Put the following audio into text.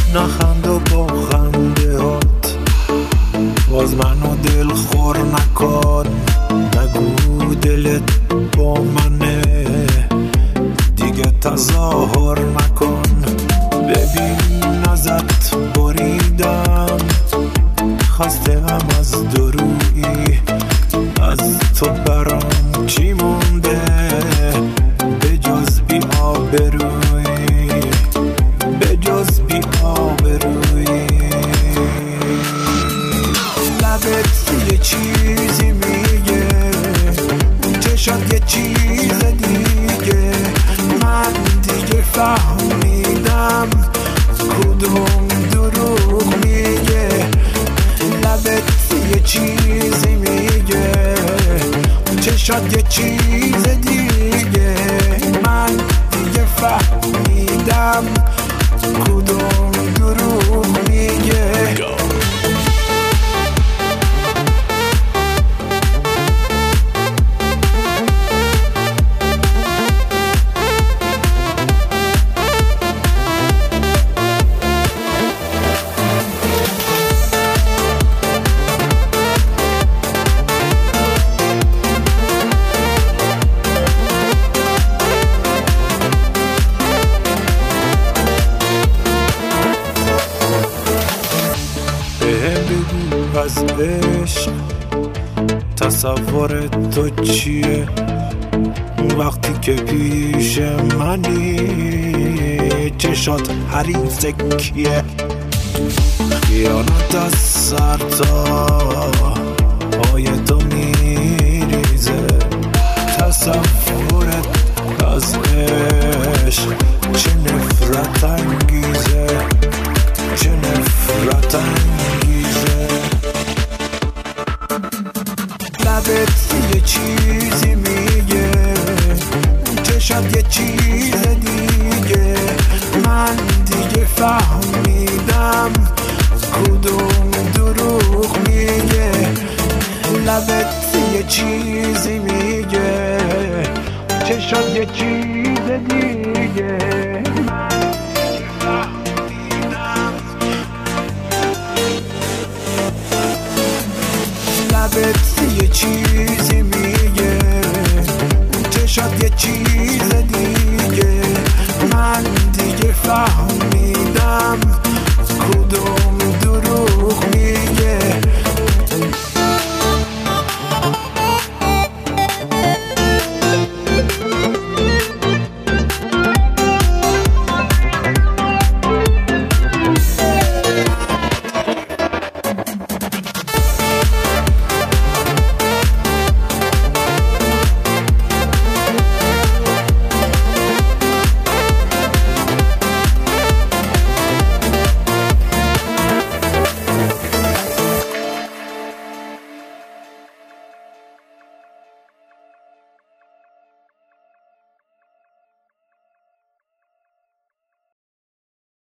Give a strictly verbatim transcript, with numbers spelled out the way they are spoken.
نخند و با خنده هات باز منو دل خور نکن، نگو دلت با منه دیگه تظاهر نکن. ببین ازت بریدم، خسته هم از درویی، از تو برام چی مونده به جز بی آبرویی، به جز بی آبرویی. لبت یه چیزی میگه، چشات یه چیز دیگه، من دیگه فهمیدم کدوم دروغ میگه. لبت یه چیزی میگه، چشات یه چیز دیگه، من دیگه فهمیدم کدوم دروغ میگه. از عشق تصور تو چیه وقتی که پیش منی؟ چشات حریف کیه؟ خیانت از سر تا پای تو میریزه، تصورت از عشق چه نفرت انگیزه، چه نفرت انگیزه. لبت یه چیزی میگه، چشات یه چیز دیگه، من دیگه فهمیدم کدوم دروغ میگه. لبت یه چیزی میگه، چشات یه چیز دیگه،